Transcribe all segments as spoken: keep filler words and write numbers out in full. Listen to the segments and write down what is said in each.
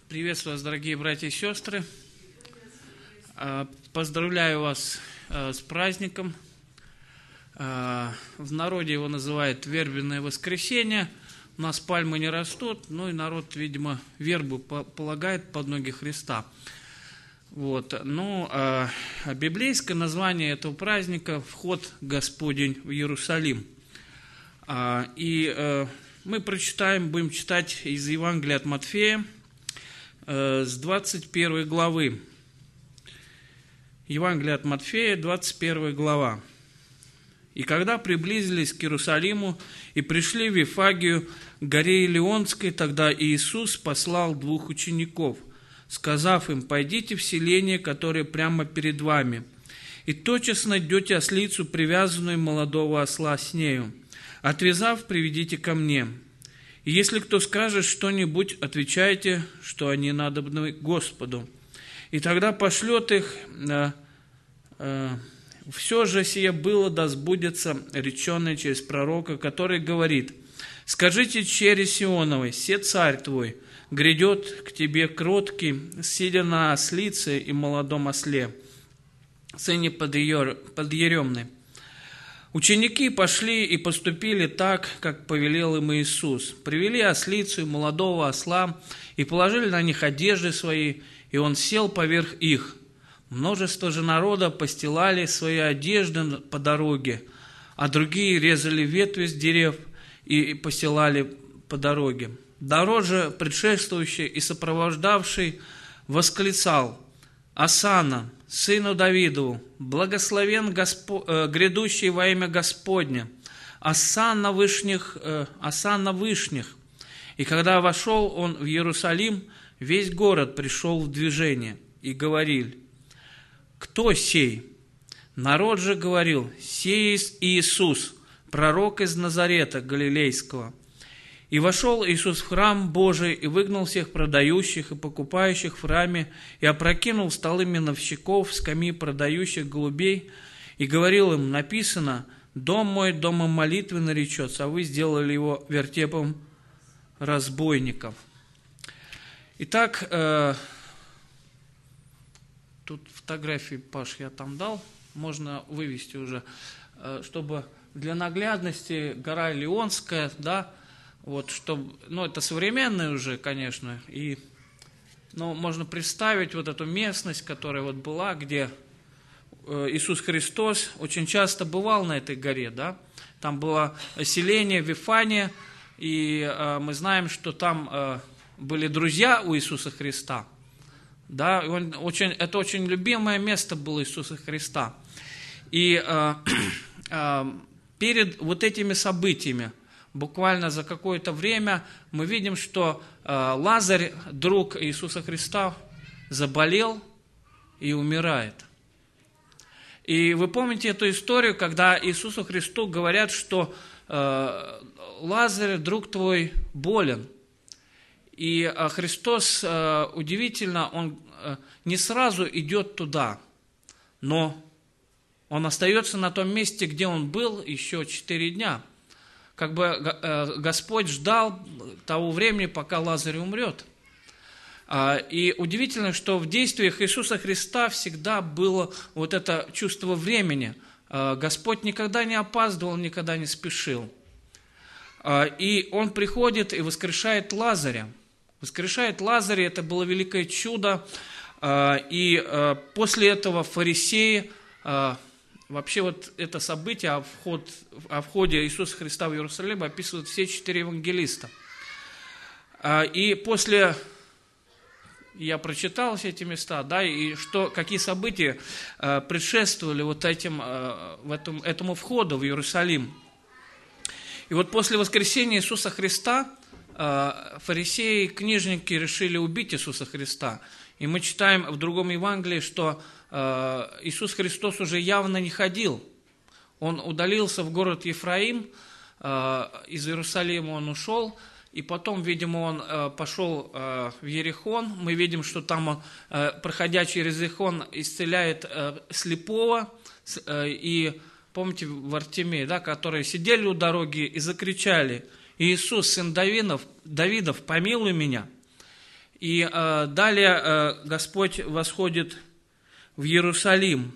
Приветствую вас, дорогие братья и сестры. Поздравляю вас с праздником. В народе его называют вербенное воскресенье. У нас пальмы не растут, ну и народ, видимо, вербу полагает под ноги Христа. Вот. Ну, а библейское название этого праздника – «Вход Господень в Иерусалим». И мы прочитаем, будем читать из Евангелия от Матфея, с двадцать первой главы. Евангелие от Матфея, двадцать первая глава. «И когда приблизились к Иерусалиму и пришли в Вифагию, к горе Илионской, тогда Иисус послал двух учеников, сказав им: пойдите в селение, которое прямо перед вами, и тотчас найдете ослицу, привязанную, молодого осла с нею. Отвязав, приведите ко мне. И если кто скажет что-нибудь, отвечайте, что они надобны Господу. И тогда пошлет их, э, э, все же сие было, да сбудется реченное через пророка, который говорит: скажите чере Сионовой, се царь твой, грядет к тебе кроткий, сидя на ослице и молодом осле, сыне подъеремной. Ученики пошли и поступили так, как повелел им Иисус. Привели ослицу и молодого осла и положили на них одежды свои, и он сел поверх их. Множество же народа постилали свои одежды по дороге, а другие резали ветви с дерев и постилали по дороге. Народ же, предшествующий и сопровождавший, восклицал: «Осанна, сыну Давидову, благословен Госпо... э, грядущий во имя Господне, осанна вышних, э, осанна вышних». И когда вошел он в Иерусалим, весь город пришел в движение, и говорили: «Кто сей?» Народ же говорил: «Сей Иисус, пророк из Назарета Галилейского». И вошел Иисус в храм Божий, и выгнал всех продающих и покупающих в храме, и опрокинул столы миновщиков, скамьи продающих голубей, и говорил им: написано: «Дом мой домом молитвы наречется, а вы сделали его вертепом разбойников». Итак, э, тут фотографии, Паш, я там дал, можно вывести уже, э, чтобы для наглядности гора Илионская, да, вот, чтобы, ну, это современное уже, конечно, и, ну, можно представить вот эту местность, которая вот была, где Иисус Христос очень часто бывал на этой горе, да, там было селение Вифания, и э, мы знаем, что там э, были друзья у Иисуса Христа, да, и он очень, это очень любимое место было Иисуса Христа, и э, э, перед вот этими событиями, буквально за какое-то время мы видим, что э, Лазарь, друг Иисуса Христа, заболел и умирает. И вы помните эту историю, когда Иисусу Христу говорят, что э, Лазарь, друг твой, болен. И э, Христос, э, удивительно, Он э, не сразу идет туда, но Он остается на том месте, где Он был еще четыре дня. Как бы Господь ждал того времени, пока Лазарь умрет. И удивительно, что в действиях Иисуса Христа всегда было вот это чувство времени. Господь никогда не опаздывал, никогда не спешил. И Он приходит и воскрешает Лазаря. Воскрешает Лазаря, это было великое чудо. И после этого фарисеи... Вообще вот это событие о, вход, о входе Иисуса Христа в Иерусалим описывают все четыре евангелиста. И после, я прочитал все эти места, да, и что, какие события предшествовали вот этим, в этом, этому входу в Иерусалим. И вот после воскресения Иисуса Христа фарисеи и книжники решили убить Иисуса Христа. И мы читаем в другом Евангелии, что Иисус Христос уже явно не ходил. Он удалился в город Ефраим, из Иерусалима он ушел, и потом, видимо, он пошел в Ерихон. Мы видим, что там он, проходя через Ерихон, исцеляет слепого. И помните Вартимей, да, которые сидели у дороги и закричали: «Иисус, сын Давидов, Давидов, помилуй меня». И э, далее э, Господь восходит в Иерусалим.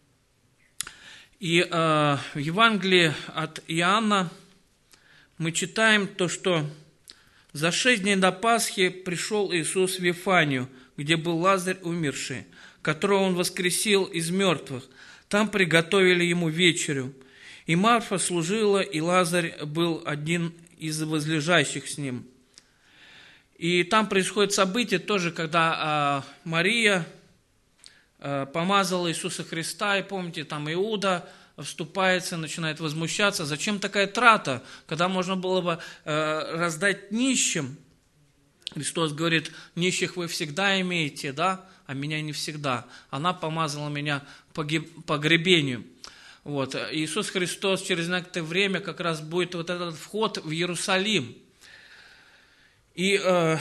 И э, в Евангелии от Иоанна мы читаем то, что за шесть дней до Пасхи пришел Иисус в Вифанию, где был Лазарь умерший, которого Он воскресил из мертвых. Там приготовили Ему вечерю. И Марфа служила, и Лазарь был один из возлежащих с Ним. И там происходит событие тоже, когда а, Мария а, помазала Иисуса Христа, и помните, там Иуда вступается, начинает возмущаться. Зачем такая трата, когда можно было бы а, раздать нищим? Христос говорит, нищих вы всегда имеете, да, а меня не всегда. Она помазала меня по погребению. Вот. Иисус Христос через некоторое время как раз будет вот этот вход в Иерусалим. И, э,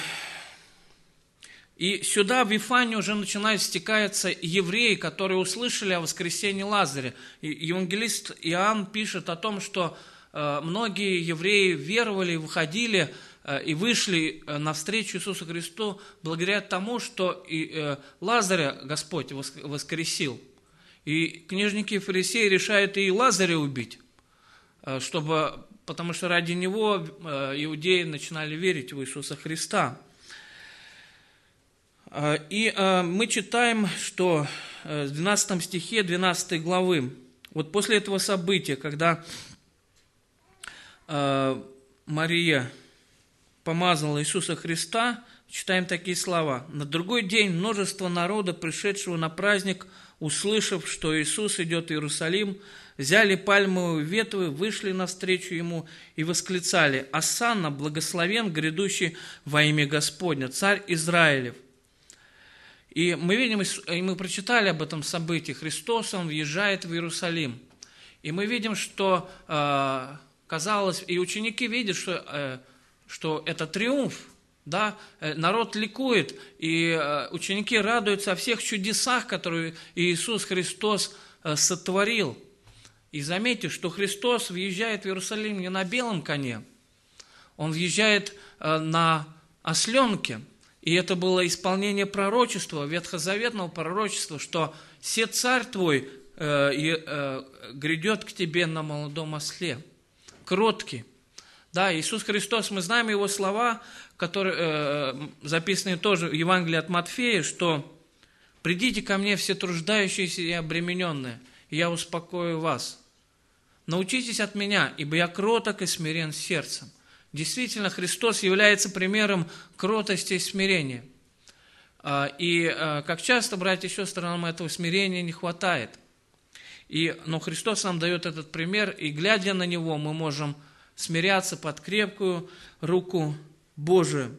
и сюда, в Вифанию, уже начинают стекаться евреи, которые услышали о воскресении Лазаря. И евангелист Иоанн пишет о том, что э, многие евреи веровали, выходили э, и вышли навстречу Иисусу Христу благодаря тому, что и, э, Лазаря Господь воскресил. И книжники и фарисеи решают и Лазаря убить, э, чтобы... потому что ради него иудеи начинали верить в Иисуса Христа. И мы читаем, что в двенадцатом стихе двенадцатой главы, вот после этого события, когда Мария помазала Иисуса Христа, читаем такие слова. «На другой день множество народа, пришедшего на праздник, услышав, что Иисус идет в Иерусалим, взяли пальмовые ветвы, вышли навстречу Ему и восклицали: «Осанна, благословен грядущий во имя Господня, царь Израилев». И мы видим, и мы прочитали об этом событии. Христос, Он въезжает в Иерусалим. И мы видим, что, казалось, и ученики видят, что, что это триумф. Да, народ ликует, и ученики радуются о всех чудесах, которые Иисус Христос сотворил. И заметьте, что Христос въезжает в Иерусалим не на белом коне, Он въезжает на осленке. И это было исполнение пророчества, ветхозаветного пророчества, что «се царь твой э, э, грядет к тебе на молодом осле», кроткий. Да, Иисус Христос, мы знаем Его слова, которые э, записаны тоже в Евангелии от Матфея, что «придите ко мне все труждающиеся и обремененные, и я успокою вас. Научитесь от меня, ибо я кроток и смирен сердцем». Действительно, Христос является примером кротости и смирения. И, как часто, братья и сестры, нам этого смирения не хватает. И, но Христос нам дает этот пример, и, глядя на Него, мы можем смиряться под крепкую руку Божию.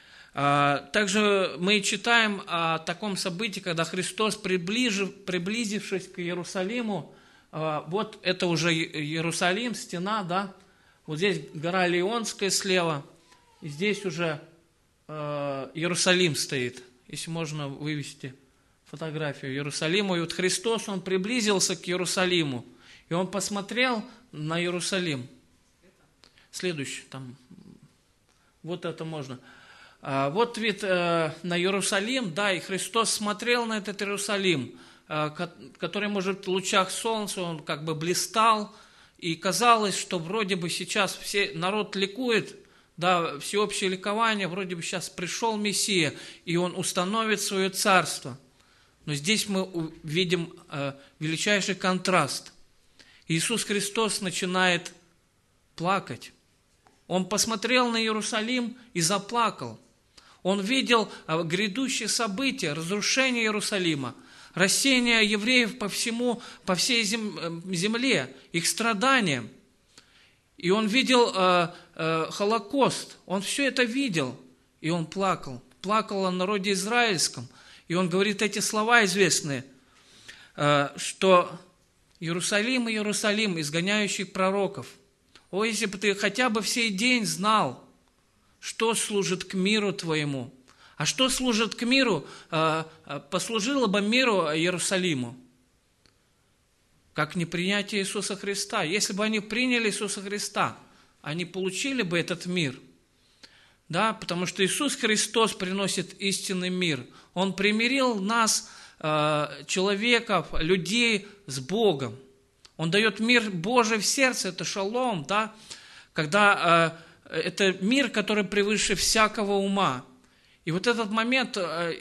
Также мы читаем о таком событии, когда Христос, приближив, приблизившись к Иерусалиму, вот это уже Иерусалим, стена, да, вот здесь гора Лионская слева, и здесь уже э, Иерусалим стоит, если можно вывести фотографию Иерусалима. И вот Христос, Он приблизился к Иерусалиму, и Он посмотрел на Иерусалим. Следующий, там, вот это можно. А, вот вид э, на Иерусалим, да, и Христос смотрел на этот Иерусалим, э, который, может, в лучах солнца, он как бы блистал, и казалось, что вроде бы сейчас все, народ ликует, да, всеобщее ликование, вроде бы сейчас пришел Мессия, и Он установит свое царство. Но здесь мы видим э, величайший контраст. Иисус Христос начинает плакать. Он посмотрел на Иерусалим и заплакал. Он видел э, грядущие события, разрушение Иерусалима, рассеяние евреев по всему, по всей земле, их страдания. И он видел э, э, Холокост, он все это видел, и он плакал. Плакал о народе израильском. И он говорит эти слова известные, э, что «Иерусалим, Иерусалим, изгоняющий пророков, о, если бы ты хотя бы в сей день знал, что служит к миру твоему». А что служит к миру, послужило бы миру Иерусалиму? Как непринятие Иисуса Христа. Если бы они приняли Иисуса Христа, они получили бы этот мир. да, потому что Иисус Христос приносит истинный мир. Он примирил нас, человеков, людей с Богом. Он дает мир Божий в сердце, это шалом, да, когда это мир, который превыше всякого ума. И вот этот момент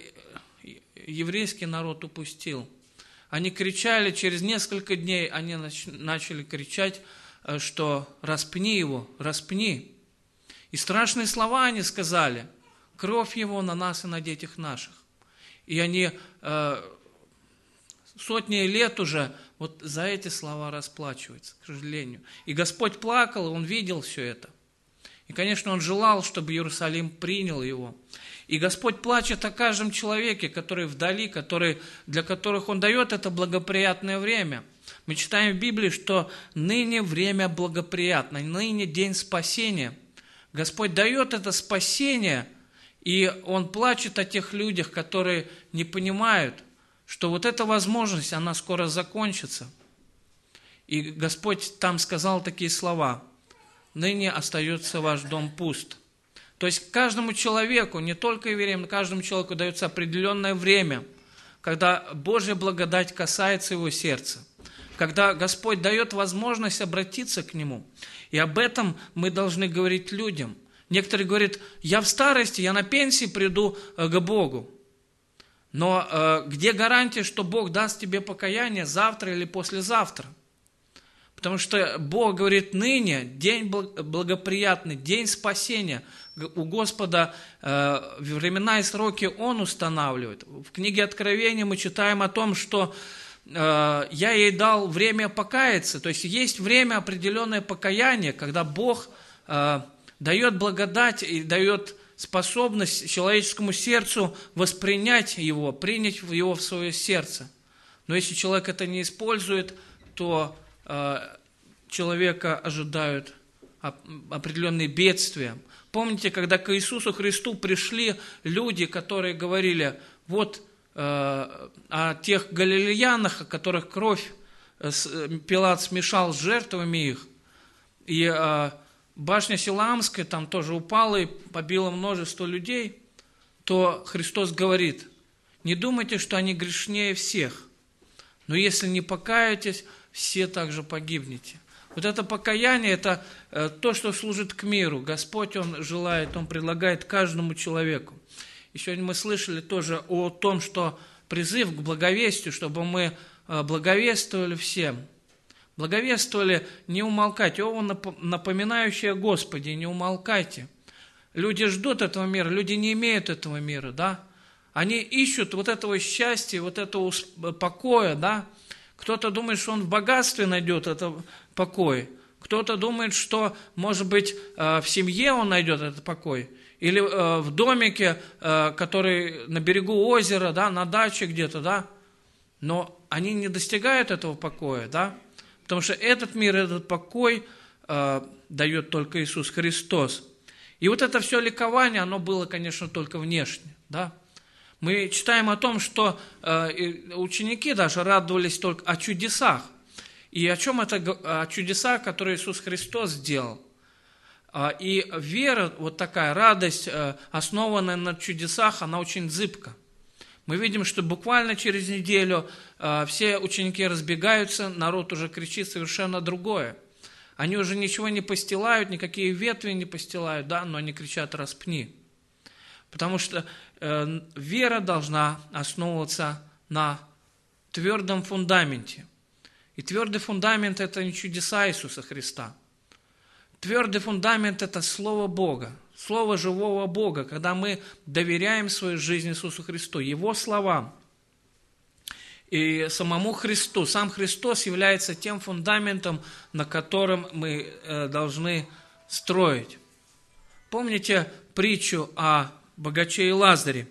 еврейский народ упустил. Они кричали, через несколько дней они начали кричать, что распни его, распни. И страшные слова они сказали: кровь его на нас и на детях наших. И они э, сотни лет уже вот за эти слова расплачиваются, к сожалению. И Господь плакал, и Он видел все это. И, конечно, Он желал, чтобы Иерусалим принял его. И Господь плачет о каждом человеке, который вдали, который, для которых Он дает это благоприятное время. Мы читаем в Библии, что ныне время благоприятно, ныне день спасения. Господь дает это спасение, и Он плачет о тех людях, которые не понимают, что вот эта возможность, она скоро закончится. И Господь там сказал такие слова: «Ныне остается ваш дом пуст». То есть каждому человеку, не только евреям, каждому человеку дается определенное время, когда Божья благодать касается его сердца, когда Господь дает возможность обратиться к Нему. И об этом мы должны говорить людям. Некоторые говорят: я в старости, я на пенсии приду к Богу. Но э, где гарантия, что Бог даст тебе покаяние завтра или послезавтра? Потому что Бог говорит: ныне день благоприятный, день спасения. У Господа э, времена и сроки Он устанавливает. В книге Откровения мы читаем о том, что э, я ей дал время покаяться. То есть есть время определенное покаяние, когда Бог э, дает благодать и дает способность человеческому сердцу воспринять его, принять его в свое сердце. Но если человек это не использует, то э, человека ожидают определенные бедствия. Помните, когда к Иисусу Христу пришли люди, которые говорили: вот э, о тех галилеянах, о которых кровь э, Пилат смешал с жертвами их, и э, башня Силаамская там тоже упала и побила множество людей, то Христос говорит: не думайте, что они грешнее всех, но если не покаетесь, все также погибнете. Вот это покаяние, это э, то, что служит к миру. Господь, Он желает, Он предлагает каждому человеку. И сегодня мы слышали тоже о том, что призыв к благовестию, чтобы мы э, благовествовали всем. Благовествовали, не умолкайте. О, напоминающее о Господе, не умолкайте. Люди ждут этого мира, люди не имеют этого мира, да. Они ищут вот этого счастья, вот этого покоя, да. Кто-то думает, что он в богатстве найдет это покой. Кто-то думает, что, может быть, в семье он найдет этот покой. Или в домике, который на берегу озера, да, на даче где-то, да. Но они не достигают этого покоя, да. Потому что этот мир, этот покой дает только Иисус Христос. И вот это все ликование, оно было, конечно, только внешне, да. Мы читаем о том, что э, ученики даже радовались только о чудесах. И о чем это? О чудесах, которые Иисус Христос сделал. И вера, вот такая радость, основанная на чудесах, она очень зыбка. Мы видим, что буквально через неделю э, все ученики разбегаются, народ уже кричит совершенно другое. Они уже ничего не постилают, никакие ветви не постилают, да, но они кричат: распни. Потому что э, вера должна основываться на твердом фундаменте. И твердый фундамент – это не чудеса Иисуса Христа. Твердый фундамент – это Слово Бога, Слово живого Бога, когда мы доверяем свою жизнь Иисусу Христу, Его словам. И самому Христу. Сам Христос является тем фундаментом, на котором мы э, должны строить. Помните притчу о богаче и Лазаре?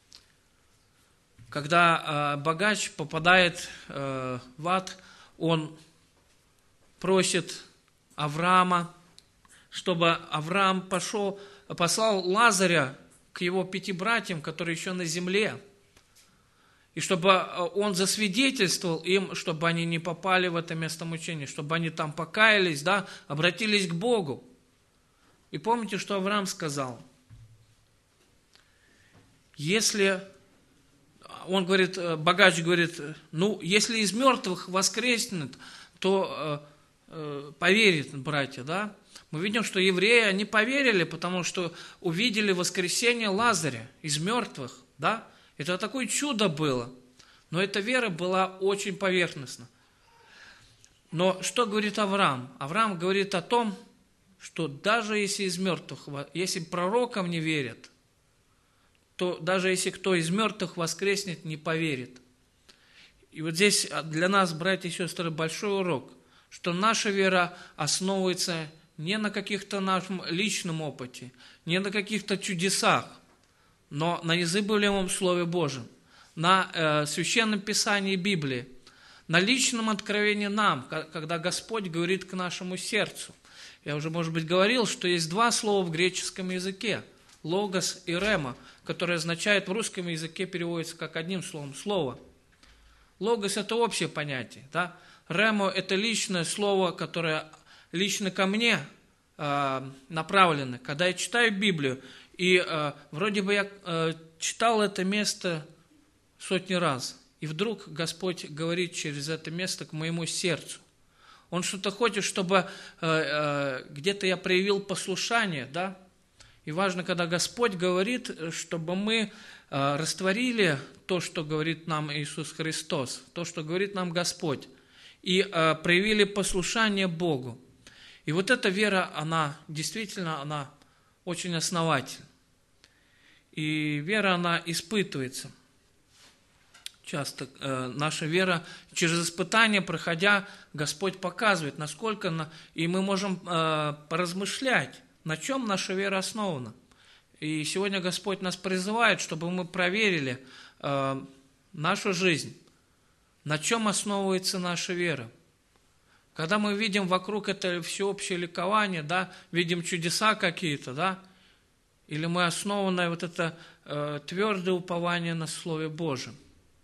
Когда э, богач попадает э, в ад, он просит Авраама, чтобы Авраам пошел, послал Лазаря к его пяти братьям, которые еще на земле, и чтобы он засвидетельствовал им, чтобы они не попали в это место мучения, чтобы они там покаялись, да, обратились к Богу. И помните, что Авраам сказал? если, он говорит, богач говорит, ну, если из мертвых воскреснет, то э, э, поверит братья, да? Мы видим, что евреи, они поверили, потому что увидели воскресение Лазаря из мертвых, да? Это такое чудо было. Но эта вера была очень поверхностна. Но что говорит Авраам? Авраам говорит о том, что даже если из мертвых, если пророкам не верят, то даже если кто из мертвых воскреснет, не поверит. И вот здесь для нас, братья и сестры, большой урок, что наша вера основывается не на каких-то нашем личном опыте, не на каких-то чудесах, но на незыблемом Слове Божьем, на э, Священном Писании Библии, на личном откровении нам, когда Господь говорит к нашему сердцу. Я уже, может быть, говорил, что есть два слова в греческом языке – логос и рема, которое означает в русском языке переводится как одним словом – слово. Логос – это общее понятие, да? Ремо – это личное слово, которое лично ко мне э, направлено. Когда я читаю Библию, и э, вроде бы я э, читал это место сотни раз, и вдруг Господь говорит через это место к моему сердцу. Он что-то хочет, чтобы э, э, где-то я проявил послушание, да? И важно, когда Господь говорит, чтобы мы э, растворили то, что говорит нам Иисус Христос, то, что говорит нам Господь, и э, проявили послушание Богу. И вот эта вера, она действительно, она очень основательна. И вера, она испытывается. Часто э, наша вера через испытания, проходя, Господь показывает, насколько, на, и мы можем э, поразмышлять, на чем наша вера основана. И сегодня Господь нас призывает, чтобы мы проверили э, нашу жизнь, на чем основывается наша вера. Когда мы видим вокруг это всеобщее ликование, да, видим чудеса какие-то, да, или мы основаны вот это э, твердое упование на Слове Божьем.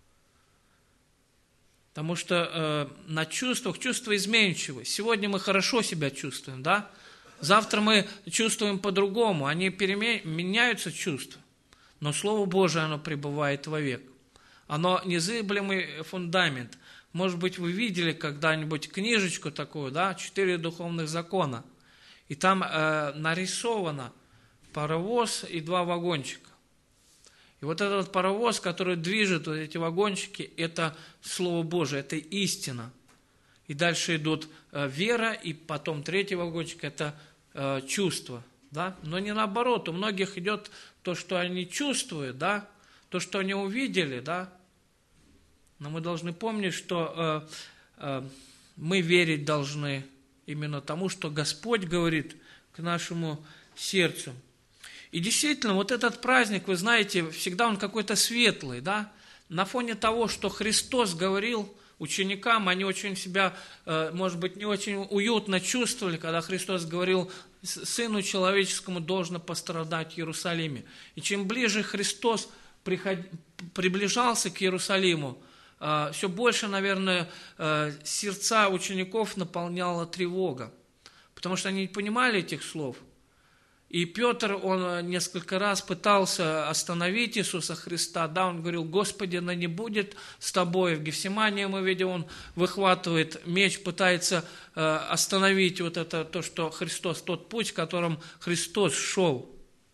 Потому что э, на чувствах, чувства изменчивы. Сегодня мы хорошо себя чувствуем, да? Завтра мы чувствуем по-другому, они перемен... меняются чувства. Но Слово Божие, оно пребывает вовек. Оно незыблемый фундамент. Может быть, вы видели когда-нибудь книжечку такую, да, «Четыре духовных закона». И там э, нарисовано паровоз и два вагончика. И вот этот паровоз, который движет вот эти вагончики, это Слово Божие, это истина. И дальше идут э, вера, и потом третий вагончик – это э, чувство. Да? Но не наоборот, у многих идет то, что они чувствуют, да? То, что они увидели, да? Но мы должны помнить, что э, э, мы верить должны именно тому, что Господь говорит к нашему сердцу. И действительно, вот этот праздник, вы знаете, всегда он какой-то светлый, да? На фоне того, что Христос говорил ученикам, они очень себя, может быть, не очень уютно чувствовали, когда Христос говорил, Сыну Человеческому должно пострадать в Иерусалиме. И чем ближе Христос приход... приближался к Иерусалиму, все больше, наверное, сердца учеников наполняла тревога, потому что они не понимали этих слов. И Петр, он несколько раз пытался остановить Иисуса Христа, да, он говорил, Господи, да не будет с тобой. В Гефсимании мы видим, он выхватывает меч, пытается э, остановить вот это, то, что Христос, тот путь, которым Христос шел.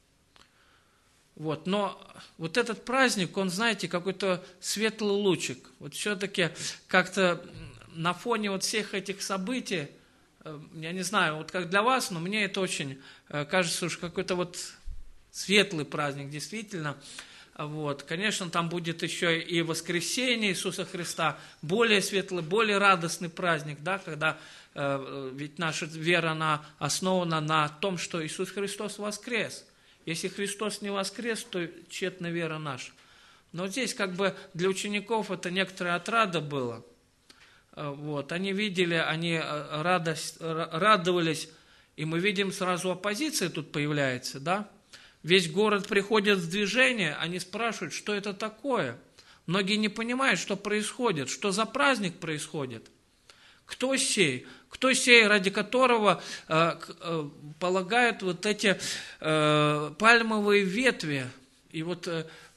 Вот, но вот этот праздник, он, знаете, какой-то светлый лучик. Вот все-таки как-то на фоне вот всех этих событий, я не знаю, вот как для вас, но мне это очень кажется уж какой-то вот светлый праздник, действительно. Вот. Конечно, там будет еще и воскресение Иисуса Христа, более светлый, более радостный праздник, да, когда э, ведь наша вера, она основана на том, что Иисус Христос воскрес. Если Христос не воскрес, то тщетна вера наша. Но здесь как бы для учеников это некоторая отрада была. Вот, они видели, они радость, радовались, и мы видим, сразу оппозиция тут появляется, да? Весь город приходит в движение, они спрашивают, что это такое. Многие не понимают, что происходит, что за праздник происходит. Кто сей? Кто сей, ради которого э, э, полагают вот эти э, пальмовые ветви? И вот э,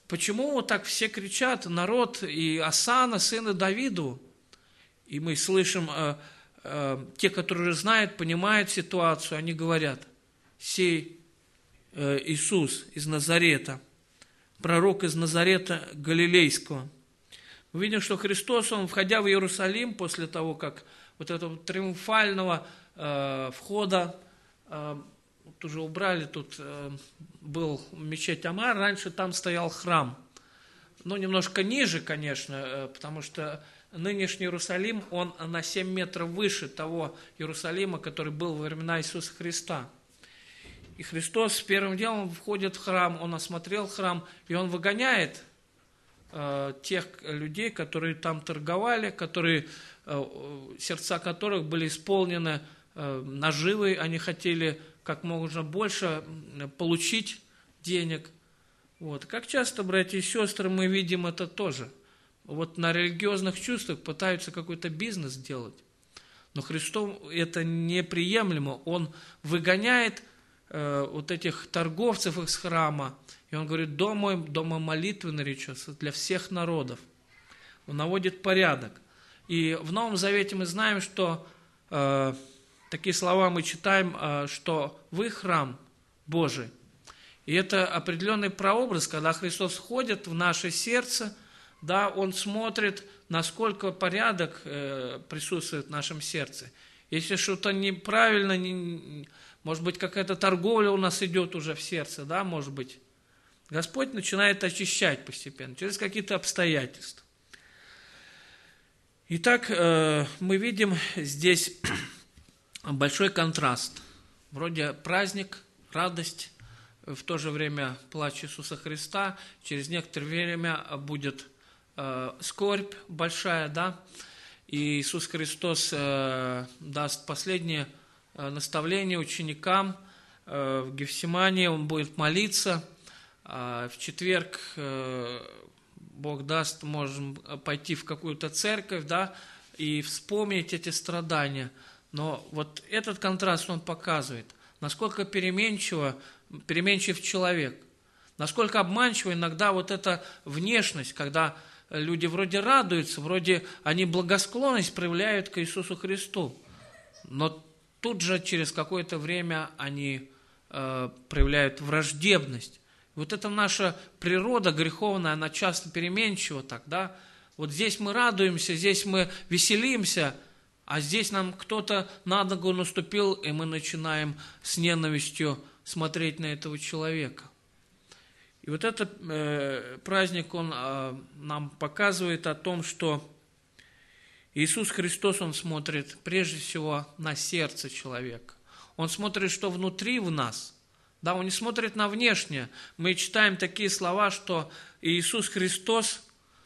почему вот так все кричат, народ, и Асана, сына Давиду? И мы слышим, э, э, те, которые знают, понимают ситуацию, они говорят, сей э, Иисус из Назарета, пророк из Назарета Галилейского. Мы видим, что Христос, Он, входя в Иерусалим, после того, как вот этого триумфального э, входа, э, вот уже убрали, тут э, был мечеть Амар, раньше там стоял храм. Ну, немножко ниже, конечно, э, потому что нынешний Иерусалим, он на семь метров выше того Иерусалима, который был во времена Иисуса Христа. И Христос первым делом входит в храм, Он осмотрел храм, и Он выгоняет э, тех людей, которые там торговали, которые, э, сердца которых были исполнены э, наживой, они хотели как можно больше получить денег. Вот. Как часто, братья и сестры, мы видим это тоже. Вот на религиозных чувствах пытаются какой-то бизнес делать. Но Христу это неприемлемо. Он выгоняет э, вот этих торговцев из храма. И Он говорит, дом мой, дома молитвы наречется для всех народов. Он наводит порядок. И в Новом Завете мы знаем, что э, такие слова мы читаем, э, что вы храм Божий. И это определенный прообраз, когда Христос входит в наше сердце, да, Он смотрит, насколько порядок э, присутствует в нашем сердце. Если что-то неправильно, не, может быть, какая-то торговля у нас идет уже в сердце, да, может быть, Господь начинает очищать постепенно, через какие-то обстоятельства. Итак, э, мы видим здесь большой контраст. Вроде праздник, радость, в то же время плач Иисуса Христа, через некоторое время будет э, скорбь большая, да, и Иисус Христос э, даст последнее э, наставление ученикам э, в Гефсимании, Он будет молиться, э, в четверг э, Бог даст, можем пойти в какую-то церковь, да, и вспомнить эти страдания, но вот этот контраст Он показывает, насколько переменчиво переменчив человек. Насколько обманчива иногда вот эта внешность, когда люди вроде радуются, вроде они благосклонность проявляют к Иисусу Христу, но тут же через какое-то время они э, проявляют враждебность. Вот это наша природа греховная, она часто переменчива так, да? Вот здесь мы радуемся, здесь мы веселимся, а здесь нам кто-то на ногу наступил, и мы начинаем с ненавистью смотреть на этого человека. И вот этот э, праздник, он э, нам показывает о том, что Иисус Христос, Он смотрит прежде всего на сердце человека. Он смотрит, что внутри в нас. Да, Он не смотрит на внешнее. Мы читаем такие слова, что Иисус Христос,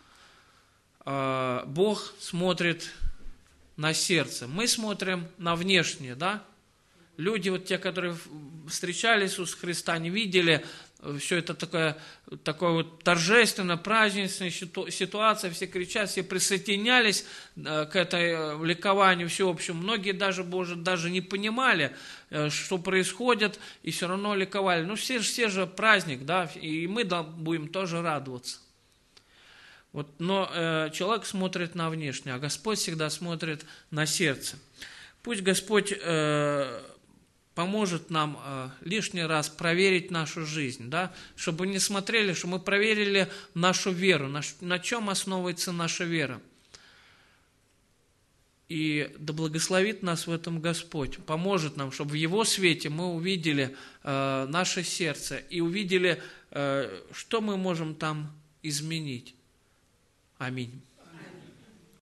э, Бог смотрит на сердце. Мы смотрим на внешнее, да? Люди, вот те, которые встречали Иисуса Христа, не видели, все это такое, такое вот торжественно, праздничная ситуация, все кричат, все присоединялись к этой ликованию всеобщему. Многие даже, может, даже не понимали, что происходит, и все равно ликовали. Ну, все, все же праздник, да, и мы будем тоже радоваться. Вот, но э, человек смотрит на внешнее, а Господь всегда смотрит на сердце. Пусть Господь э, поможет нам э, лишний раз проверить нашу жизнь, да, чтобы не смотрели, чтобы мы проверили нашу веру, на, на чем основывается наша вера. И да благословит нас в этом Господь, поможет нам, чтобы в Его свете мы увидели э, наше сердце и увидели, э, что мы можем там изменить. Аминь.